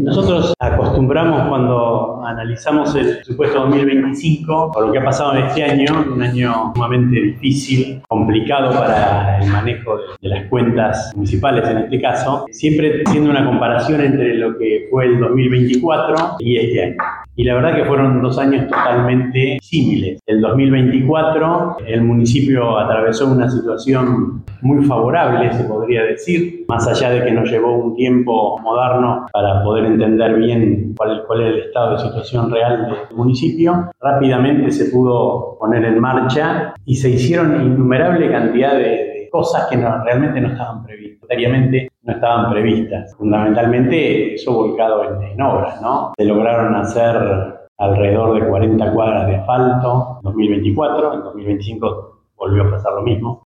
Nosotros acostumbramos cuando analizamos el presupuesto 2025, por lo que ha pasado en este año, un año sumamente difícil, complicado para el manejo de las cuentas municipales en este caso, siempre haciendo una comparación entre lo que fue el 2024 y este año. Y la verdad que fueron 2 años totalmente símiles. El 2024, el municipio atravesó una situación muy favorable, se podría decir, más allá de que nos llevó un tiempo moderno para poder entender bien cuál es el estado de situación real del municipio. Rápidamente se pudo poner en marcha y se hicieron innumerable cantidad de cosas que realmente no estaban previstas. Necesariamente no estaban previstas. Fundamentalmente eso volcado en obras, ¿no? Se lograron hacer alrededor de 40 cuadras de asfalto en 2024, en 2025 volvió a pasar lo mismo.